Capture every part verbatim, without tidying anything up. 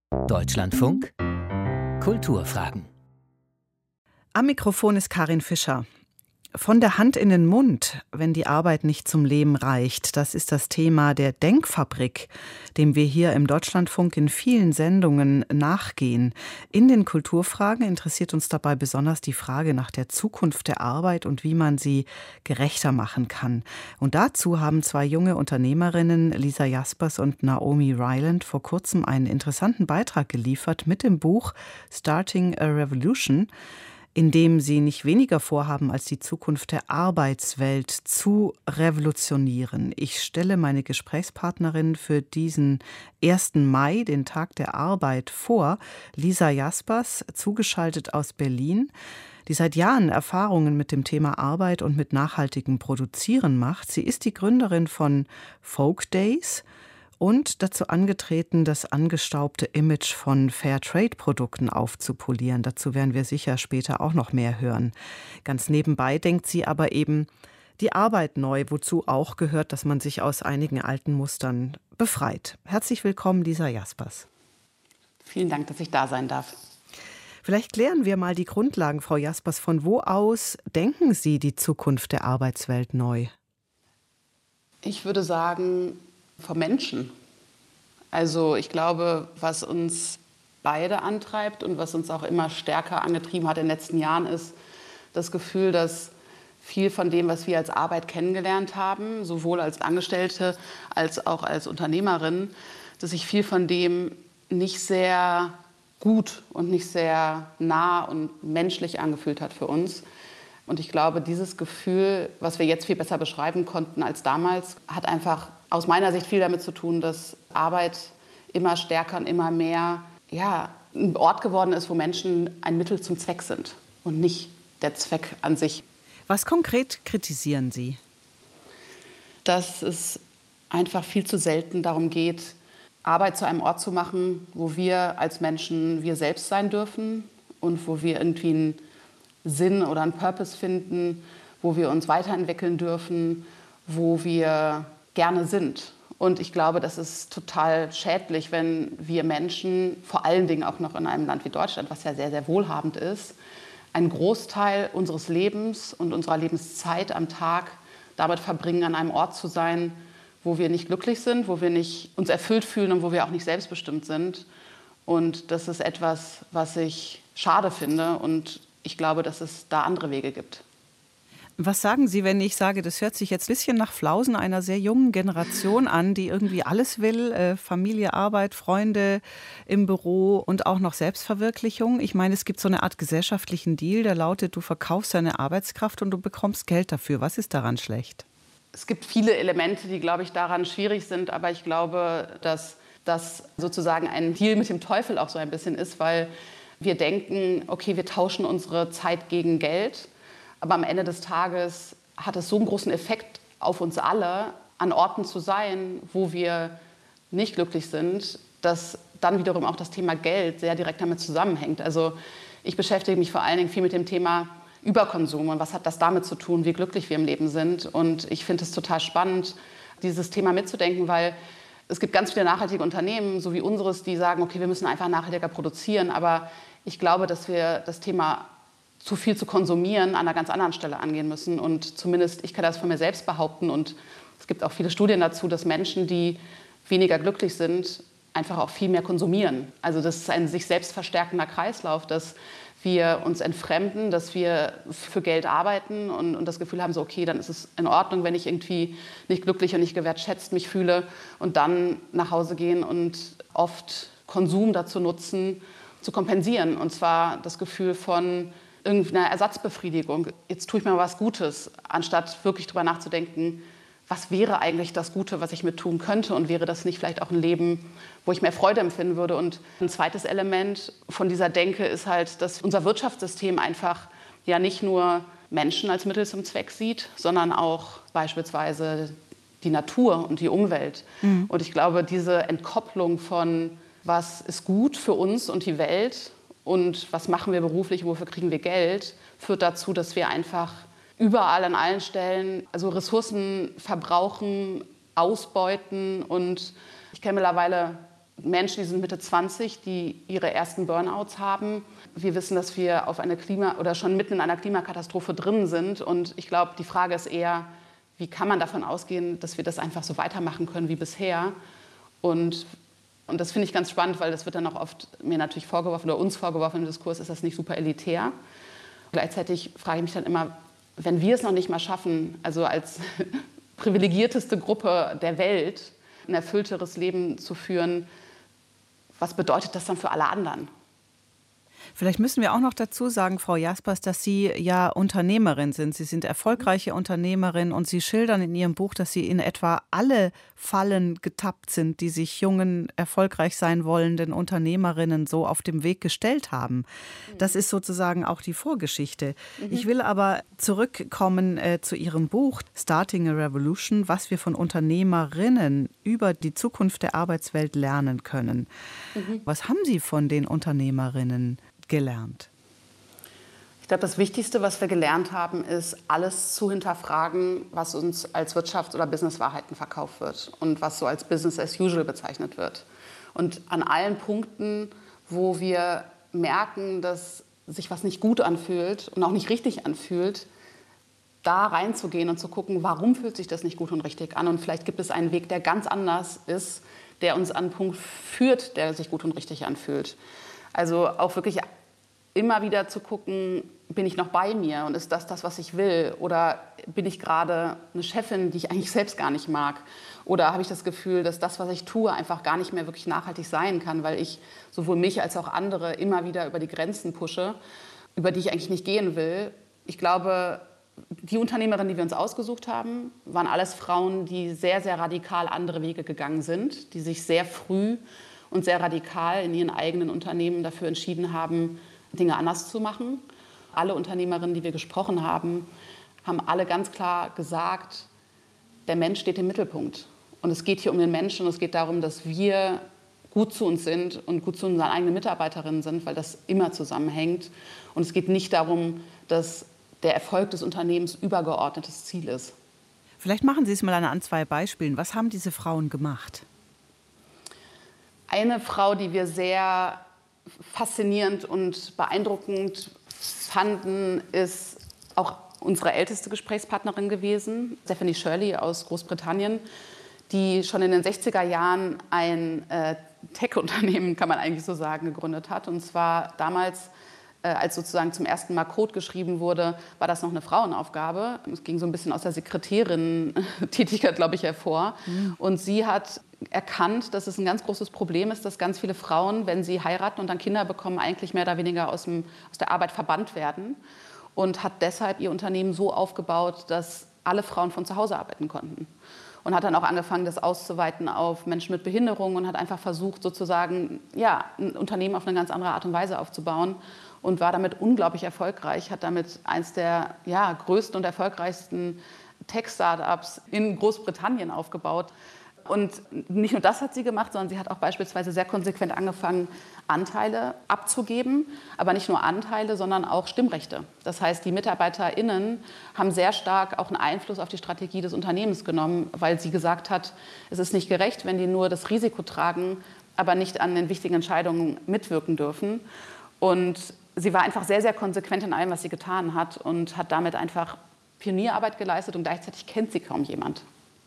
Deutschlandfunk Kulturfragen. Am Mikrofon ist Karin Fischer. Von der Hand in den Mund, wenn die Arbeit nicht zum Leben reicht, das ist das Thema der Denkfabrik, dem wir hier im Deutschlandfunk in vielen Sendungen nachgehen. In den Kulturfragen interessiert uns dabei besonders die Frage nach der Zukunft der Arbeit und wie man sie gerechter machen kann. Und dazu haben zwei junge Unternehmerinnen, Lisa Jaspers und Naomi Ryland, vor kurzem einen interessanten Beitrag geliefert mit dem Buch Starting a Revolution, in dem sie nicht weniger vorhaben, als die Zukunft der Arbeitswelt zu revolutionieren. Ich stelle meine Gesprächspartnerin für diesen ersten Mai, den Tag der Arbeit, vor, Lisa Jaspers, zugeschaltet aus Berlin, die seit Jahren Erfahrungen mit dem Thema Arbeit und mit nachhaltigem Produzieren macht. Sie ist die Gründerin von Folk Days und dazu angetreten, das angestaubte Image von Fairtrade-Produkten aufzupolieren. Dazu werden wir sicher später auch noch mehr hören. Ganz nebenbei denkt sie aber eben die Arbeit neu, wozu auch gehört, dass man sich aus einigen alten Mustern befreit. Herzlich willkommen, Lisa Jaspers. Vielen Dank, dass ich da sein darf. Vielleicht klären wir mal die Grundlagen, Frau Jaspers. Von wo aus denken Sie die Zukunft der Arbeitswelt neu? Ich würde sagen, vom Menschen. Also ich glaube, was uns beide antreibt und was uns auch immer stärker angetrieben hat in den letzten Jahren, ist das Gefühl, dass viel von dem, was wir als Arbeit kennengelernt haben, sowohl als Angestellte als auch als Unternehmerin, dass sich viel von dem nicht sehr gut und nicht sehr nah und menschlich angefühlt hat für uns. Und ich glaube, dieses Gefühl, was wir jetzt viel besser beschreiben konnten als damals, hat einfach aus meiner Sicht viel damit zu tun, dass Arbeit immer stärker und immer mehr ja, ein Ort geworden ist, wo Menschen ein Mittel zum Zweck sind und nicht der Zweck an sich. Was konkret kritisieren Sie? Dass es einfach viel zu selten darum geht, Arbeit zu einem Ort zu machen, wo wir als Menschen wir selbst sein dürfen und wo wir irgendwie einen Sinn oder einen Purpose finden, wo wir uns weiterentwickeln dürfen, wo wir gerne sind. Und ich glaube, das ist total schädlich, wenn wir Menschen, vor allen Dingen auch noch in einem Land wie Deutschland, was ja sehr, sehr wohlhabend ist, einen Großteil unseres Lebens und unserer Lebenszeit am Tag damit verbringen, an einem Ort zu sein, wo wir nicht glücklich sind, wo wir nicht uns erfüllt fühlen und wo wir auch nicht selbstbestimmt sind. Und das ist etwas, was ich schade finde und ich glaube, dass es da andere Wege gibt. Was sagen Sie, wenn ich sage, das hört sich jetzt ein bisschen nach Flausen einer sehr jungen Generation an, die irgendwie alles will, äh, Familie, Arbeit, Freunde im Büro und auch noch Selbstverwirklichung? Ich meine, es gibt so eine Art gesellschaftlichen Deal, der lautet, du verkaufst deine Arbeitskraft und du bekommst Geld dafür. Was ist daran schlecht? Es gibt viele Elemente, die, glaube ich, daran schwierig sind, aber ich glaube, dass das sozusagen ein Deal mit dem Teufel auch so ein bisschen ist, weil wir denken, okay, wir tauschen unsere Zeit gegen Geld, aber am Ende des Tages hat es so einen großen Effekt auf uns alle, an Orten zu sein, wo wir nicht glücklich sind, dass dann wiederum auch das Thema Geld sehr direkt damit zusammenhängt. Also ich beschäftige mich vor allen Dingen viel mit dem Thema Überkonsum und was hat das damit zu tun, wie glücklich wir im Leben sind. Und ich finde es total spannend, dieses Thema mitzudenken, weil es gibt ganz viele nachhaltige Unternehmen, so wie unseres, die sagen, okay, wir müssen einfach nachhaltiger produzieren. Aber ich glaube, dass wir das Thema zu viel zu konsumieren an einer ganz anderen Stelle angehen müssen. Und zumindest, ich kann das von mir selbst behaupten. Und es gibt auch viele Studien dazu, dass Menschen, die weniger glücklich sind, einfach auch viel mehr konsumieren. Also das ist ein sich selbst verstärkender Kreislauf, dass wir uns entfremden, dass wir für Geld arbeiten und, und das Gefühl haben, so okay, dann ist es in Ordnung, wenn ich irgendwie nicht glücklich und nicht gewertschätzt mich fühle und dann nach Hause gehen und oft Konsum dazu nutzen, zu kompensieren. Und zwar das Gefühl von irgendeiner Ersatzbefriedigung. Jetzt tue ich mir mal was Gutes, anstatt wirklich darüber nachzudenken, was wäre eigentlich das Gute, was ich mit tun könnte und wäre das nicht vielleicht auch ein Leben, wo ich mehr Freude empfinden würde. Und ein zweites Element von dieser Denke ist halt, dass unser Wirtschaftssystem einfach ja nicht nur Menschen als Mittel zum Zweck sieht, sondern auch beispielsweise die Natur und die Umwelt. Mhm. Und ich glaube, diese Entkopplung von was ist gut für uns und die Welt und was machen wir beruflich, wofür kriegen wir Geld, führt dazu, dass wir einfach überall an allen Stellen also Ressourcen verbrauchen, ausbeuten. Und ich kenne mittlerweile Menschen, die sind Mitte zwanzig, die ihre ersten Burnouts haben. Wir wissen, dass wir auf eine Klima- oder schon mitten in einer Klimakatastrophe drin sind. Und ich glaube, die Frage ist eher, wie kann man davon ausgehen, dass wir das einfach so weitermachen können wie bisher? Und, und das finde ich ganz spannend, weil das wird dann auch oft mir natürlich vorgeworfen oder uns vorgeworfen im Diskurs, ist das nicht super elitär. Gleichzeitig frage ich mich dann immer, wenn wir es noch nicht mal schaffen, also als privilegierteste Gruppe der Welt, ein erfüllteres Leben zu führen, was bedeutet das dann für alle anderen? Vielleicht müssen wir auch noch dazu sagen, Frau Jaspers, dass Sie ja Unternehmerin sind. Sie sind erfolgreiche Unternehmerin und Sie schildern in Ihrem Buch, dass Sie in etwa alle Fallen getappt sind, die sich jungen, erfolgreich sein wollenden Unternehmerinnen so auf dem Weg gestellt haben. Das ist sozusagen auch die Vorgeschichte. Mhm. Ich will aber zurückkommen äh, zu Ihrem Buch Starting a Revolution, was wir von Unternehmerinnen über die Zukunft der Arbeitswelt lernen können. Mhm. Was haben Sie von den Unternehmerinnen gelernt? Ich glaube, das Wichtigste, was wir gelernt haben, ist, alles zu hinterfragen, was uns als Wirtschafts- oder Businesswahrheiten verkauft wird und was so als Business as usual bezeichnet wird. Und an allen Punkten, wo wir merken, dass sich was nicht gut anfühlt und auch nicht richtig anfühlt, da reinzugehen und zu gucken, warum fühlt sich das nicht gut und richtig an? Und vielleicht gibt es einen Weg, der ganz anders ist, der uns an einen Punkt führt, der sich gut und richtig anfühlt. Also auch wirklich immer wieder zu gucken, bin ich noch bei mir und ist das das, was ich will? Oder bin ich gerade eine Chefin, die ich eigentlich selbst gar nicht mag? Oder habe ich das Gefühl, dass das, was ich tue, einfach gar nicht mehr wirklich nachhaltig sein kann, weil ich sowohl mich als auch andere immer wieder über die Grenzen pushe, über die ich eigentlich nicht gehen will? Ich glaube, die Unternehmerinnen, die wir uns ausgesucht haben, waren alles Frauen, die sehr, sehr radikal andere Wege gegangen sind, die sich sehr früh und sehr radikal in ihren eigenen Unternehmen dafür entschieden haben, Dinge anders zu machen. Alle Unternehmerinnen, die wir gesprochen haben, haben alle ganz klar gesagt, der Mensch steht im Mittelpunkt. Und es geht hier um den Menschen und es geht darum, dass wir gut zu uns sind und gut zu unseren eigenen Mitarbeiterinnen sind, weil das immer zusammenhängt. Und es geht nicht darum, dass der Erfolg des Unternehmens übergeordnetes Ziel ist. Vielleicht machen Sie es mal an zwei Beispielen. Was haben diese Frauen gemacht? Eine Frau, die wir sehr faszinierend und beeindruckend fanden, ist auch unsere älteste Gesprächspartnerin gewesen, Stephanie Shirley aus Großbritannien, die schon in den sechziger Jahren ein äh, Tech-Unternehmen, kann man eigentlich so sagen, gegründet hat. Und zwar damals, äh, als sozusagen zum ersten Mal Code geschrieben wurde, war das noch eine Frauenaufgabe. Es ging so ein bisschen aus der Sekretärin-Tätigkeit, glaube ich, hervor. Mhm. Und sie hat erkannt, dass es ein ganz großes Problem ist, dass ganz viele Frauen, wenn sie heiraten und dann Kinder bekommen, eigentlich mehr oder weniger aus, dem, aus der Arbeit verbannt werden. Und hat deshalb ihr Unternehmen so aufgebaut, dass alle Frauen von zu Hause arbeiten konnten. Und hat dann auch angefangen, das auszuweiten auf Menschen mit Behinderung und hat einfach versucht, sozusagen ja, ein Unternehmen auf eine ganz andere Art und Weise aufzubauen und war damit unglaublich erfolgreich, hat damit eines der ja, größten und erfolgreichsten Tech-Startups in Großbritannien aufgebaut. Und nicht nur das hat sie gemacht, sondern sie hat auch beispielsweise sehr konsequent angefangen, Anteile abzugeben. Aber nicht nur Anteile, sondern auch Stimmrechte. Das heißt, die MitarbeiterInnen haben sehr stark auch einen Einfluss auf die Strategie des Unternehmens genommen, weil sie gesagt hat, es ist nicht gerecht, wenn die nur das Risiko tragen, aber nicht an den wichtigen Entscheidungen mitwirken dürfen. Und sie war einfach sehr, sehr konsequent in allem, was sie getan hat und hat damit einfach Pionierarbeit geleistet und gleichzeitig kennt sie kaum jemand.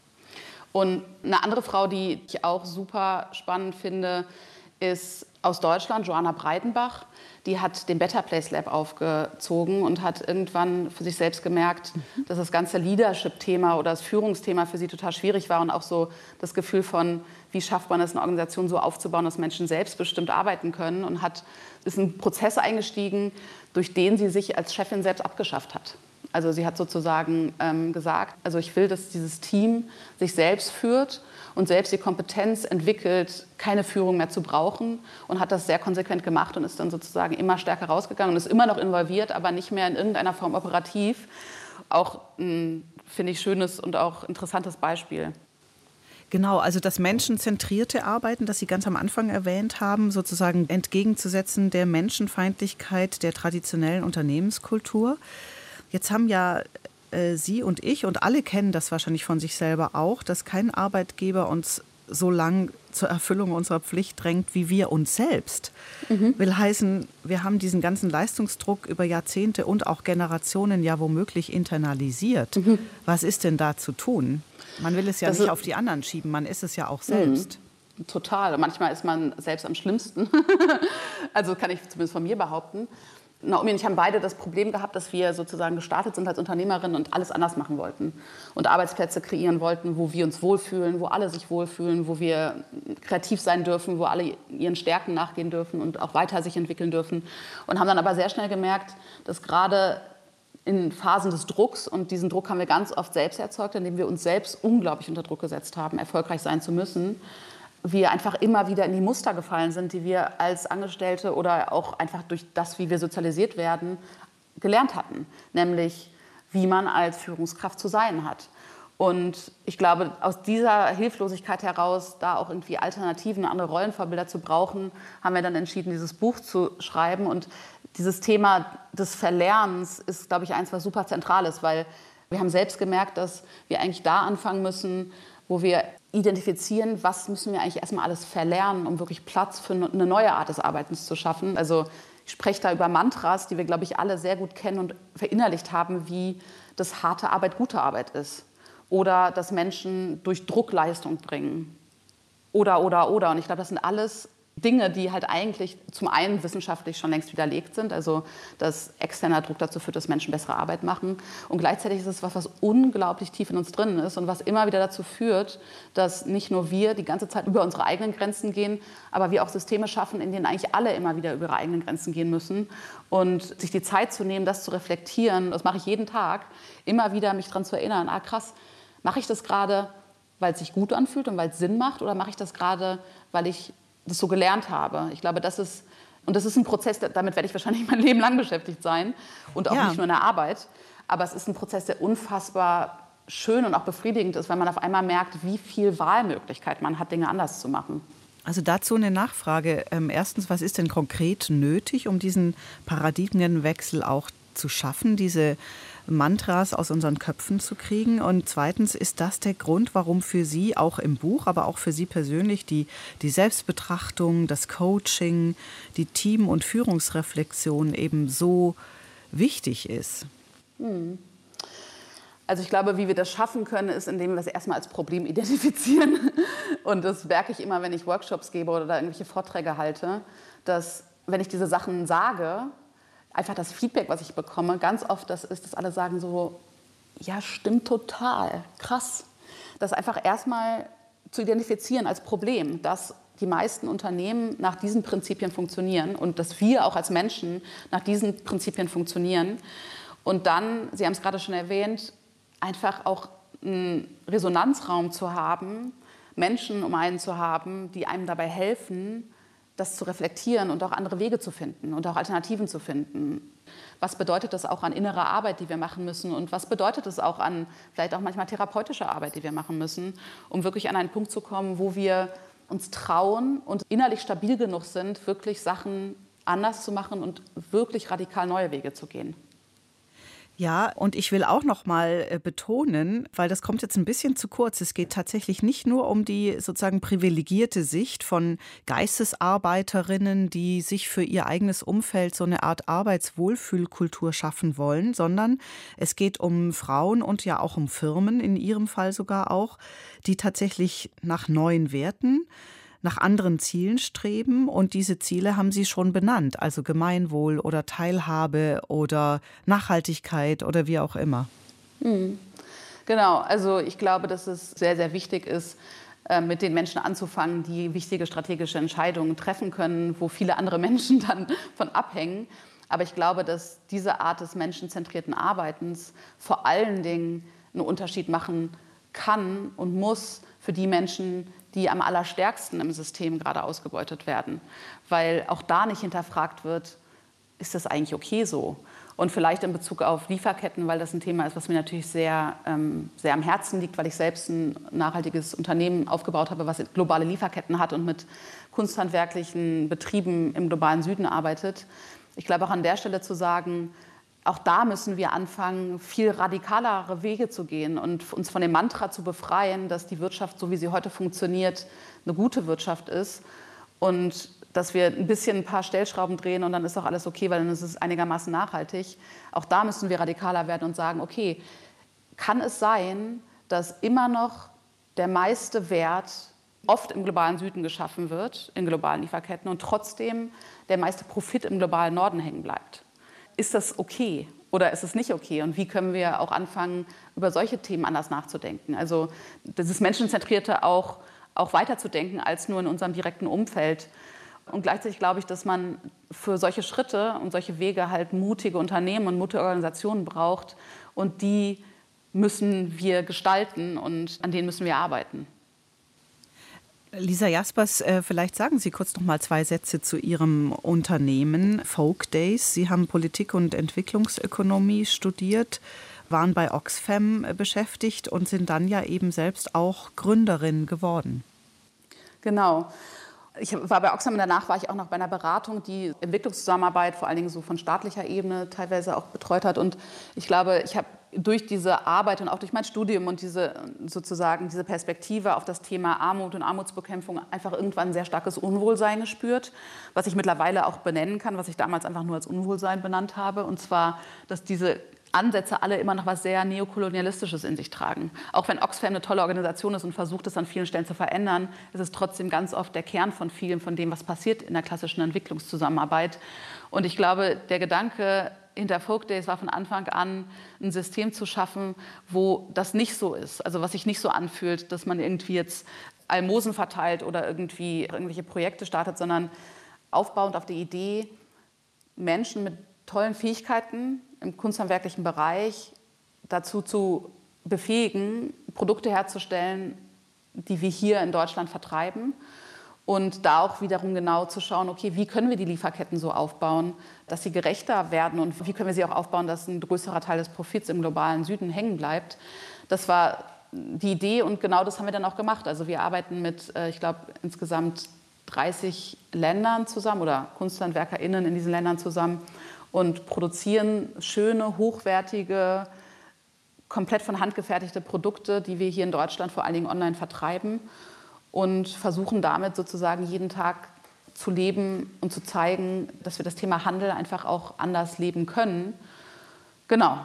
Und eine andere Frau, die ich auch super spannend finde, ist aus Deutschland, Joanna Breidenbach. Die hat den Better Place Lab aufgezogen und hat irgendwann für sich selbst gemerkt, mhm. dass das ganze Leadership-Thema oder das Führungsthema für sie total schwierig war und auch so das Gefühl von, wie schafft man es, eine Organisation so aufzubauen, dass Menschen selbstbestimmt arbeiten können, und hat, ist in einen Prozess eingestiegen, durch den sie sich als Chefin selbst abgeschafft hat. Also sie hat sozusagen ähm, gesagt, also ich will, dass dieses Team sich selbst führt und selbst die Kompetenz entwickelt, keine Führung mehr zu brauchen, und hat das sehr konsequent gemacht und ist dann sozusagen immer stärker rausgegangen und ist immer noch involviert, aber nicht mehr in irgendeiner Form operativ. Auch ein, finde ich, schönes und auch interessantes Beispiel. Genau, also das menschenzentrierte Arbeiten, das Sie ganz am Anfang erwähnt haben, sozusagen entgegenzusetzen der Menschenfeindlichkeit der traditionellen Unternehmenskultur. Jetzt haben ja äh, Sie und ich und alle kennen das wahrscheinlich von sich selber auch, dass kein Arbeitgeber uns so lang zur Erfüllung unserer Pflicht drängt wie wir uns selbst. Mhm. Will heißen, wir haben diesen ganzen Leistungsdruck über Jahrzehnte und auch Generationen ja womöglich internalisiert. Mhm. Was ist denn da zu tun? Man will es ja das nicht auf die anderen schieben, man ist es ja auch selbst. Mhm. Total. Manchmal ist man selbst am schlimmsten. Also kann ich zumindest von mir behaupten. Naomi und ich haben beide das Problem gehabt, dass wir sozusagen gestartet sind als Unternehmerinnen und alles anders machen wollten. Und Arbeitsplätze kreieren wollten, wo wir uns wohlfühlen, wo alle sich wohlfühlen, wo wir kreativ sein dürfen, wo alle ihren Stärken nachgehen dürfen und auch weiter sich entwickeln dürfen. Und haben dann aber sehr schnell gemerkt, dass gerade in Phasen des Drucks, und diesen Druck haben wir ganz oft selbst erzeugt, indem wir uns selbst unglaublich unter Druck gesetzt haben, erfolgreich sein zu müssen, wir einfach immer wieder in die Muster gefallen sind, die wir als Angestellte oder auch einfach durch das, wie wir sozialisiert werden, gelernt hatten. Nämlich, wie man als Führungskraft zu sein hat. Und ich glaube, aus dieser Hilflosigkeit heraus, da auch irgendwie Alternativen, andere Rollenvorbilder zu brauchen, haben wir dann entschieden, dieses Buch zu schreiben. Und dieses Thema des Verlernens ist, glaube ich, eins, was super zentral ist, weil wir haben selbst gemerkt, dass wir eigentlich da anfangen müssen, wo wir identifizieren, was müssen wir eigentlich erstmal alles verlernen, um wirklich Platz für eine neue Art des Arbeitens zu schaffen. Also ich spreche da über Mantras, die wir, glaube ich, alle sehr gut kennen und verinnerlicht haben, wie das harte Arbeit gute Arbeit ist. Oder dass Menschen durch Druck Leistung bringen. Oder, oder, oder. Und ich glaube, das sind alles Dinge, die halt eigentlich zum einen wissenschaftlich schon längst widerlegt sind, also dass externer Druck dazu führt, dass Menschen bessere Arbeit machen. Und gleichzeitig ist es was, was unglaublich tief in uns drin ist und was immer wieder dazu führt, dass nicht nur wir die ganze Zeit über unsere eigenen Grenzen gehen, aber wir auch Systeme schaffen, in denen eigentlich alle immer wieder über ihre eigenen Grenzen gehen müssen. Und sich die Zeit zu nehmen, das zu reflektieren, das mache ich jeden Tag, immer wieder mich daran zu erinnern, ah krass, mache ich das gerade, weil es sich gut anfühlt und weil es Sinn macht, oder mache ich das gerade, weil ich das so gelernt habe. Ich glaube, das ist, und das ist ein Prozess, damit werde ich wahrscheinlich mein Leben lang beschäftigt sein und auch ja. nicht nur in der Arbeit, aber es ist ein Prozess, der unfassbar schön und auch befriedigend ist, weil man auf einmal merkt, wie viel Wahlmöglichkeit man hat, Dinge anders zu machen. Also dazu eine Nachfrage. Erstens, was ist denn konkret nötig, um diesen Paradigmenwechsel auch zu schaffen, diese Mantras aus unseren Köpfen zu kriegen? Und zweitens, ist das der Grund, warum für Sie auch im Buch, aber auch für Sie persönlich die, die Selbstbetrachtung, das Coaching, die Team- und Führungsreflexion eben so wichtig ist? Also ich glaube, wie wir das schaffen können, ist, indem wir das erstmal als Problem identifizieren. Und das merke ich immer, wenn ich Workshops gebe oder irgendwelche Vorträge halte, dass, wenn ich diese Sachen sage, einfach das Feedback, was ich bekomme, ganz oft das ist, dass alle sagen so, ja, stimmt total, krass. Das einfach erstmal zu identifizieren als Problem, dass die meisten Unternehmen nach diesen Prinzipien funktionieren und dass wir auch als Menschen nach diesen Prinzipien funktionieren. Und dann, Sie haben es gerade schon erwähnt, einfach auch einen Resonanzraum zu haben, Menschen um einen zu haben, die einem dabei helfen, das zu reflektieren und auch andere Wege zu finden und auch Alternativen zu finden. Was bedeutet das auch an innerer Arbeit, die wir machen müssen? Und was bedeutet es auch an vielleicht auch manchmal therapeutischer Arbeit, die wir machen müssen, um wirklich an einen Punkt zu kommen, wo wir uns trauen und innerlich stabil genug sind, wirklich Sachen anders zu machen und wirklich radikal neue Wege zu gehen. Ja, und ich will auch noch mal betonen, weil das kommt jetzt ein bisschen zu kurz, es geht tatsächlich nicht nur um die sozusagen privilegierte Sicht von Geistesarbeiterinnen, die sich für ihr eigenes Umfeld so eine Art Arbeitswohlfühlkultur schaffen wollen, sondern es geht um Frauen und ja auch um Firmen, in ihrem Fall sogar auch, die tatsächlich nach neuen Werten, nach anderen Zielen streben, und diese Ziele haben Sie schon benannt, also Gemeinwohl oder Teilhabe oder Nachhaltigkeit oder wie auch immer. Mhm. Genau, also ich glaube, dass es sehr, sehr wichtig ist, mit den Menschen anzufangen, die wichtige strategische Entscheidungen treffen können, wo viele andere Menschen dann von abhängen. Aber ich glaube, dass diese Art des menschenzentrierten Arbeitens vor allen Dingen einen Unterschied machen kann und muss für die Menschen, die am allerstärksten im System gerade ausgebeutet werden. Weil auch da nicht hinterfragt wird, ist das eigentlich okay so? Und vielleicht in Bezug auf Lieferketten, weil das ein Thema ist, was mir natürlich sehr, ähm, sehr am Herzen liegt, weil ich selbst ein nachhaltiges Unternehmen aufgebaut habe, was globale Lieferketten hat und mit kunsthandwerklichen Betrieben im globalen Süden arbeitet. Ich glaube auch an der Stelle zu sagen, auch da müssen wir anfangen, viel radikalere Wege zu gehen und uns von dem Mantra zu befreien, dass die Wirtschaft, so wie sie heute funktioniert, eine gute Wirtschaft ist und dass wir ein bisschen ein paar Stellschrauben drehen und dann ist auch alles okay, weil dann ist es einigermaßen nachhaltig. Auch da müssen wir radikaler werden und sagen, okay, kann es sein, dass immer noch der meiste Wert oft im globalen Süden geschaffen wird, in globalen Lieferketten und trotzdem der meiste Profit im globalen Norden hängen bleibt? Ist das okay oder ist es nicht okay? Und wie können wir auch anfangen, über solche Themen anders nachzudenken? Also dieses Menschenzentrierte auch, auch weiterzudenken als nur in unserem direkten Umfeld. Und gleichzeitig glaube ich, dass man für solche Schritte und solche Wege halt mutige Unternehmen und mutige Organisationen braucht. Und die müssen wir gestalten und an denen müssen wir arbeiten. Lisa Jaspers, vielleicht sagen Sie kurz noch mal zwei Sätze zu Ihrem Unternehmen Folk Days. Sie haben Politik- und Entwicklungsökonomie studiert, waren bei Oxfam beschäftigt und sind dann ja eben selbst auch Gründerin geworden. Genau. Ich war bei Oxfam und danach war ich auch noch bei einer Beratung, die Entwicklungszusammenarbeit vor allen Dingen so von staatlicher Ebene teilweise auch betreut hat. Und ich glaube, ich habe durch diese Arbeit und auch durch mein Studium und diese sozusagen diese Perspektive auf das Thema Armut und Armutsbekämpfung einfach irgendwann ein sehr starkes Unwohlsein gespürt, was ich mittlerweile auch benennen kann, was ich damals einfach nur als Unwohlsein benannt habe. Und zwar, dass diese Ansätze alle immer noch was sehr Neokolonialistisches in sich tragen. Auch wenn Oxfam eine tolle Organisation ist und versucht, es an vielen Stellen zu verändern, ist es trotzdem ganz oft der Kern von vielem, von dem, was passiert in der klassischen Entwicklungszusammenarbeit. Und ich glaube, der Gedanke hinter Folk Days war von Anfang an, ein System zu schaffen, wo das nicht so ist. Also was sich nicht so anfühlt, dass man irgendwie jetzt Almosen verteilt oder irgendwie irgendwelche Projekte startet, sondern aufbauend auf der Idee, Menschen mit tollen Fähigkeiten im kunsthandwerklichen Bereich dazu zu befähigen, Produkte herzustellen, die wir hier in Deutschland vertreiben. Und da auch wiederum genau zu schauen, okay, wie können wir die Lieferketten so aufbauen, dass sie gerechter werden und wie können wir sie auch aufbauen, dass ein größerer Teil des Profits im globalen Süden hängen bleibt. Das war die Idee und genau das haben wir dann auch gemacht. Also wir arbeiten mit, ich glaube, insgesamt dreißig Ländern zusammen oder KunsthandwerkerInnen in diesen Ländern zusammen und produzieren schöne, hochwertige, komplett von Hand gefertigte Produkte, die wir hier in Deutschland vor allen Dingen online vertreiben und versuchen damit sozusagen jeden Tag zu leben und zu zeigen, dass wir das Thema Handel einfach auch anders leben können. Genau.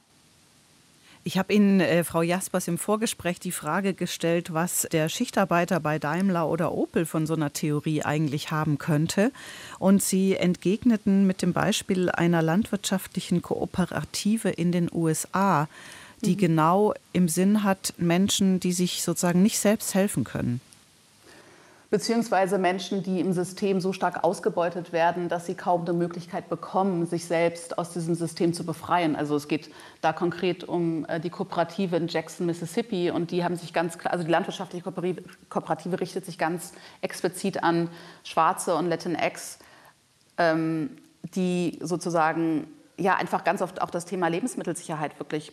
Ich habe Ihnen, äh, Frau Jaspers, im Vorgespräch die Frage gestellt, was der Schichtarbeiter bei Daimler oder Opel von so einer Theorie eigentlich haben könnte. Und Sie entgegneten mit dem Beispiel einer landwirtschaftlichen Kooperative in den U S A, die mhm. genau im Sinn hat, Menschen, die sich sozusagen nicht selbst helfen können. Beziehungsweise Menschen, die im System so stark ausgebeutet werden, dass sie kaum eine Möglichkeit bekommen, sich selbst aus diesem System zu befreien. Also es geht da konkret um die Kooperative in Jackson, Mississippi. Und die haben sich ganz klar, also die landwirtschaftliche Kooperative richtet sich ganz explizit an Schwarze und Latinx, ähm, die sozusagen ja einfach ganz oft auch das Thema Lebensmittelsicherheit wirklich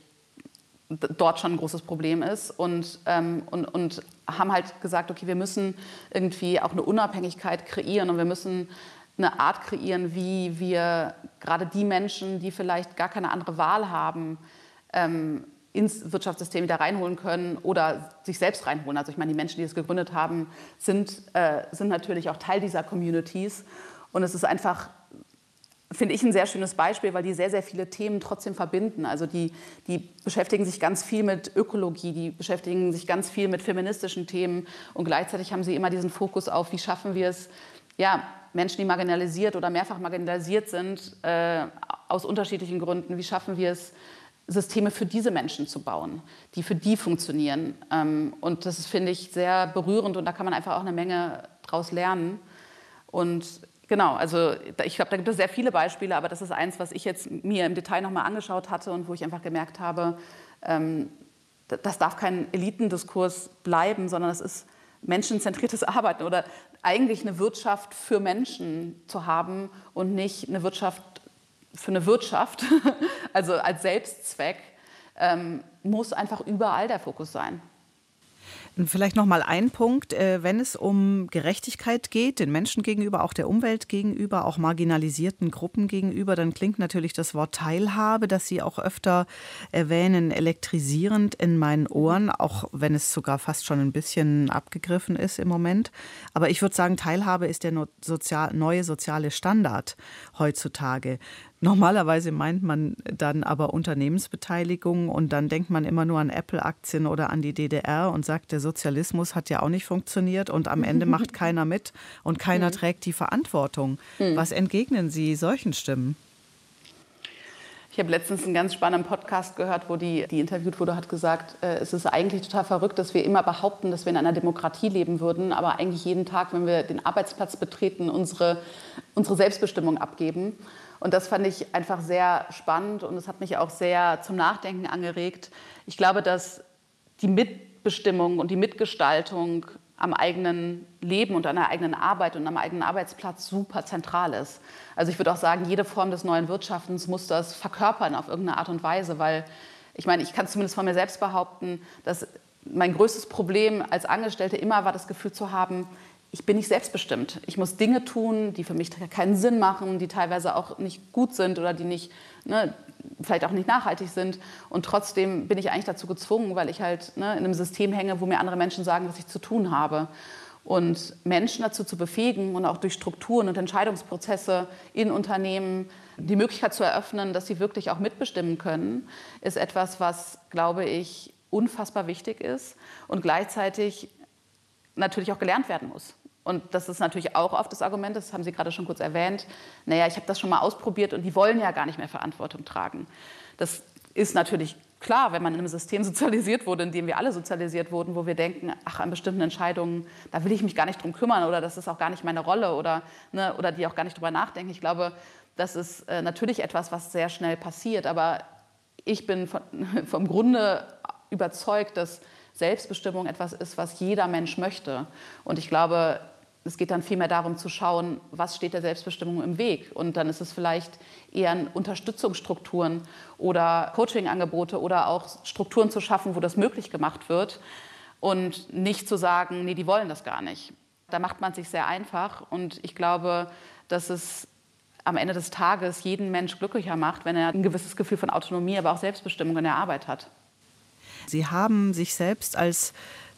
dort schon ein großes Problem ist und, ähm, und, und haben halt gesagt, okay, wir müssen irgendwie auch eine Unabhängigkeit kreieren und wir müssen eine Art kreieren, wie wir gerade die Menschen, die vielleicht gar keine andere Wahl haben, ähm, ins Wirtschaftssystem wieder reinholen können oder sich selbst reinholen. Also ich meine, die Menschen, die es gegründet haben, sind, äh, sind natürlich auch Teil dieser Communities und es ist einfach, finde ich, ein sehr schönes Beispiel, weil die sehr, sehr viele Themen trotzdem verbinden. Also die, die beschäftigen sich ganz viel mit Ökologie, die beschäftigen sich ganz viel mit feministischen Themen und gleichzeitig haben sie immer diesen Fokus auf, wie schaffen wir es, ja, Menschen, die marginalisiert oder mehrfach marginalisiert sind, äh, aus unterschiedlichen Gründen, wie schaffen wir es, Systeme für diese Menschen zu bauen, die für die funktionieren. Ähm, und das ist, finde ich, sehr berührend und da kann man einfach auch eine Menge draus lernen. Und genau, also ich glaube, da gibt es sehr viele Beispiele, aber das ist eins, was ich jetzt mir im Detail nochmal angeschaut hatte und wo ich einfach gemerkt habe, ähm, das darf kein Elitendiskurs bleiben, sondern es ist menschenzentriertes Arbeiten oder eigentlich eine Wirtschaft für Menschen zu haben und nicht eine Wirtschaft für eine Wirtschaft, also als Selbstzweck, ähm, muss einfach überall der Fokus sein. Vielleicht noch mal ein Punkt, wenn es um Gerechtigkeit geht, den Menschen gegenüber, auch der Umwelt gegenüber, auch marginalisierten Gruppen gegenüber, dann klingt natürlich das Wort Teilhabe, das Sie auch öfter erwähnen, elektrisierend in meinen Ohren, auch wenn es sogar fast schon ein bisschen abgegriffen ist im Moment. Aber ich würde sagen, Teilhabe ist der neue soziale Standard heutzutage. Normalerweise meint man dann aber Unternehmensbeteiligung und dann denkt man immer nur an Apple-Aktien oder an die D D R und sagt, der Sozialismus hat ja auch nicht funktioniert und am Ende macht keiner mit und keiner mhm. trägt die Verantwortung. Mhm. Was entgegnen Sie solchen Stimmen? Ich habe letztens einen ganz spannenden Podcast gehört, wo die, die interviewt wurde, hat gesagt, äh, es ist eigentlich total verrückt, dass wir immer behaupten, dass wir in einer Demokratie leben würden, aber eigentlich jeden Tag, wenn wir den Arbeitsplatz betreten, unsere, unsere Selbstbestimmung abgeben. Und das fand ich einfach sehr spannend und es hat mich auch sehr zum Nachdenken angeregt. Ich glaube, dass die Mitbestimmung und die Mitgestaltung am eigenen Leben und an der eigenen Arbeit und am eigenen Arbeitsplatz super zentral ist. Also ich würde auch sagen, jede Form des neuen Wirtschaftens muss das verkörpern auf irgendeine Art und Weise, weil ich meine, ich kann zumindest von mir selbst behaupten, dass mein größtes Problem als Angestellte immer war, das Gefühl zu haben, ich bin nicht selbstbestimmt. Ich muss Dinge tun, die für mich keinen Sinn machen, die teilweise auch nicht gut sind oder die nicht, ne, vielleicht auch nicht nachhaltig sind. Und trotzdem bin ich eigentlich dazu gezwungen, weil ich halt ne, in einem System hänge, wo mir andere Menschen sagen, was ich zu tun habe. Und Menschen dazu zu befähigen und auch durch Strukturen und Entscheidungsprozesse in Unternehmen die Möglichkeit zu eröffnen, dass sie wirklich auch mitbestimmen können, ist etwas, was, glaube ich, unfassbar wichtig ist und gleichzeitig natürlich auch gelernt werden muss. Und das ist natürlich auch oft das Argument, das haben Sie gerade schon kurz erwähnt, naja, ich habe das schon mal ausprobiert und die wollen ja gar nicht mehr Verantwortung tragen. Das ist natürlich klar, wenn man in einem System sozialisiert wurde, in dem wir alle sozialisiert wurden, wo wir denken, ach, an bestimmten Entscheidungen, da will ich mich gar nicht drum kümmern oder das ist auch gar nicht meine Rolle oder, ne, oder die auch gar nicht drüber nachdenken. Ich glaube, das ist äh, natürlich etwas, was sehr schnell passiert, aber ich bin von, vom Grunde überzeugt, dass Selbstbestimmung etwas ist, was jeder Mensch möchte. Und ich glaube, es geht dann vielmehr darum zu schauen, was steht der Selbstbestimmung im Weg. Und dann ist es vielleicht eher Unterstützungsstrukturen oder Coachingangebote oder auch Strukturen zu schaffen, wo das möglich gemacht wird. Und nicht zu sagen, nee, die wollen das gar nicht. Da macht man es sich sehr einfach. Und ich glaube, dass es am Ende des Tages jeden Mensch glücklicher macht, wenn er ein gewisses Gefühl von Autonomie, aber auch Selbstbestimmung in der Arbeit hat. Sie haben sich selbst als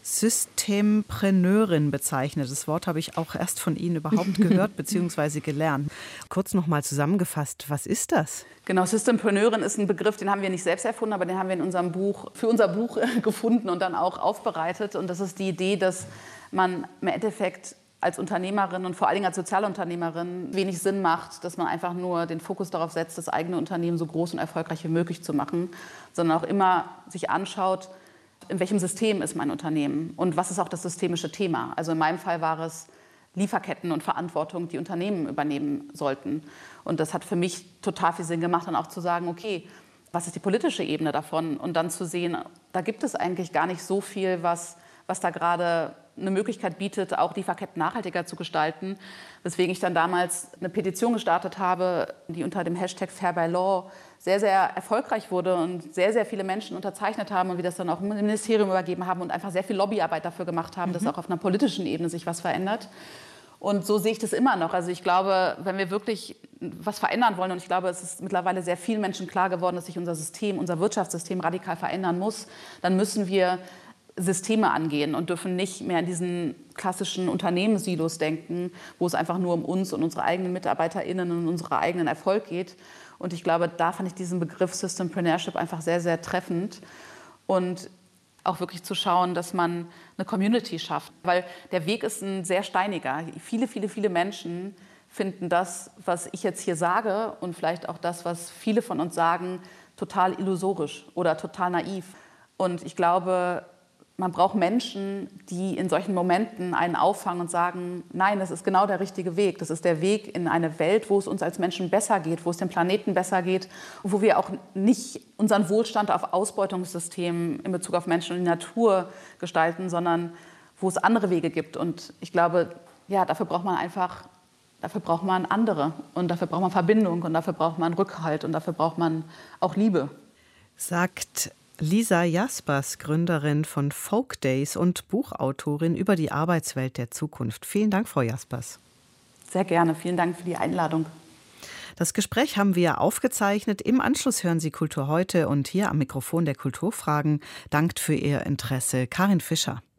Systempreneurin bezeichnet. Das Wort habe ich auch erst von Ihnen überhaupt gehört bzw. gelernt. Kurz noch mal zusammengefasst, was ist das? Genau, Systempreneurin ist ein Begriff, den haben wir nicht selbst erfunden, aber den haben wir in unserem Buch, für unser Buch gefunden und dann auch aufbereitet. Und das ist die Idee, dass man im Endeffekt als Unternehmerin und vor allen Dingen als Sozialunternehmerin wenig Sinn macht, dass man einfach nur den Fokus darauf setzt, das eigene Unternehmen so groß und erfolgreich wie möglich zu machen, sondern auch immer sich anschaut, in welchem System ist mein Unternehmen und was ist auch das systemische Thema. Also in meinem Fall war es Lieferketten und Verantwortung, die Unternehmen übernehmen sollten. Und das hat für mich total viel Sinn gemacht, dann auch zu sagen, okay, was ist die politische Ebene davon? Und dann zu sehen, da gibt es eigentlich gar nicht so viel, was, was da gerade eine Möglichkeit bietet, auch Lieferketten nachhaltiger zu gestalten. Weswegen ich dann damals eine Petition gestartet habe, die unter dem Hashtag Fair by Law sehr, sehr erfolgreich wurde und sehr, sehr viele Menschen unterzeichnet haben und wir das dann auch im Ministerium übergeben haben und einfach sehr viel Lobbyarbeit dafür gemacht haben, mhm. dass auch auf einer politischen Ebene sich was verändert. Und so sehe ich das immer noch. Also ich glaube, wenn wir wirklich was verändern wollen, und ich glaube, es ist mittlerweile sehr vielen Menschen klar geworden, dass sich unser System, unser Wirtschaftssystem radikal verändern muss, dann müssen wir Systeme angehen und dürfen nicht mehr in diesen klassischen Unternehmenssilos denken, wo es einfach nur um uns und unsere eigenen MitarbeiterInnen und unseren eigenen Erfolg geht. Und ich glaube, da fand ich diesen Begriff Systempreneurship einfach sehr, sehr treffend. Und auch wirklich zu schauen, dass man eine Community schafft. Weil der Weg ist ein sehr steiniger. Viele, viele, viele Menschen finden das, was ich jetzt hier sage und vielleicht auch das, was viele von uns sagen, total illusorisch oder total naiv. Und ich glaube, man braucht Menschen, die in solchen Momenten einen auffangen und sagen, nein, das ist genau der richtige Weg. Das ist der Weg in eine Welt, wo es uns als Menschen besser geht, wo es dem Planeten besser geht und wo wir auch nicht unseren Wohlstand auf Ausbeutungssystemen in Bezug auf Menschen und die Natur gestalten, sondern wo es andere Wege gibt. Und ich glaube, ja, dafür braucht man einfach, dafür braucht man andere und dafür braucht man Verbindung und dafür braucht man Rückhalt und dafür braucht man auch Liebe. Sagt Lisa Jaspers, Gründerin von Folk Days und Buchautorin über die Arbeitswelt der Zukunft. Vielen Dank, Frau Jaspers. Sehr gerne. Vielen Dank für die Einladung. Das Gespräch haben wir aufgezeichnet. Im Anschluss hören Sie Kultur heute und hier am Mikrofon der Kulturfragen dankt für Ihr Interesse Karin Fischer.